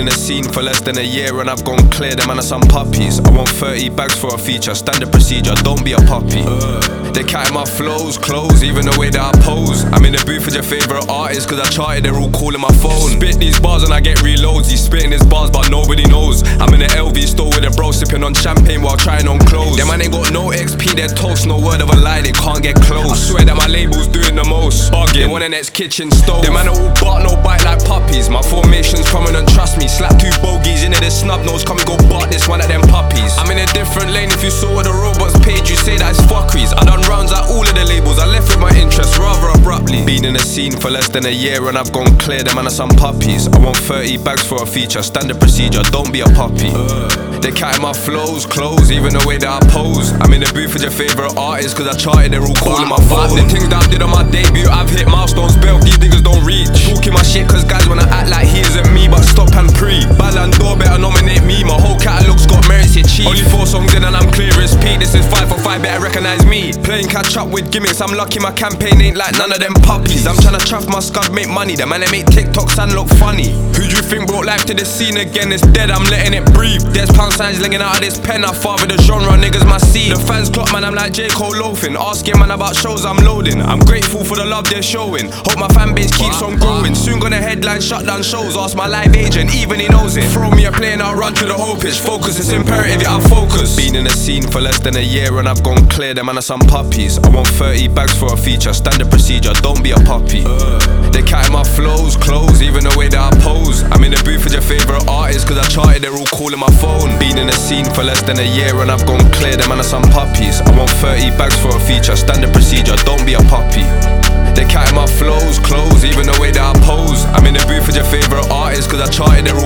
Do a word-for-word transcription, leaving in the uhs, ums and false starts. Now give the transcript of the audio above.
in the scene for less than a year and I've gone clear, them man are some puppies. I want thirty bags for a feature, standard procedure, don't be a puppy. They counting my flows, clothes, even the way that I pose. I'm in the booth with your favourite artist, cause I charted, they're all calling my phone. Spit these bars and I get reloads, he's spitting his bars but nobody knows. I'm in the L V store with a bro sipping on champagne while trying on clothes. Them man ain't got no X P, they're toast, no word of a lie, they can't get close. I swear that my label's doing the most, bugging, want the next kitchen stove. Them man are all bark, no bite like puppies. My formation's prominent, trust me. Slap two bogeys into this snub nose, come and go bark this one of them puppies. I'm in a different lane, if you saw what the robots paid, you say that it's fuckeries. I done rounds at all of the labels, I left with my interests rather abruptly. Been in the scene for less than a year and I've gone clear, them man are some puppies. I want thirty bags for a feature, standard procedure, don't be a puppy. They counting my flows, clothes, even the way that I pose. I'm in the booth with your favourite artist, cause I charted, they're all calling my phone. The things that I did on my debut, I've hit milestones, belt, these niggas don't reach. Talking my shit cause guys wanna act like he isn't me, but stop and pre. Ballon d'Or better nominate me, my whole catalogue's got merits, it cheap. Only four songs in and I'm clear as Pete, this is five for five, better recognise me. Playing catch up with gimmicks, I'm lucky my campaign ain't like none of them puppies. I'm tryna chuff my scud, make money, the man that make TikToks and look funny. Who do you think brought life to the scene again? It's dead, I'm letting it breathe. There's pound signs linking out of this pen, I father the genre, niggas my seed. The fans clock man, I'm like J. Cole loafing, asking man about shows I'm loading. I'm grateful for the love they're showing, hope my fan base keeps on growing. Soon gonna headline shut down shows, ask my live agent, even he knows it. Throw me a play and I'll run to the whole pitch. Focus, it's imperative, yeah I focus. Been in the scene for less than a year and I've gone clear, them man are some puppies. I want thirty bags for a feature, standard procedure, don't be a puppy. They counting my flows, clothes, even the way that I pose. I'm in the booth with your favourite artist, cause I charted, they're all calling my phone. Been in the scene for less than a year and I've gone clear, them man are some puppies. I want thirty bags for a feature, standard procedure, don't be a puppy. They counting my flows, clothes, even the way that I pose. I'm in the booth with your favourite artist, cause I charted, they're all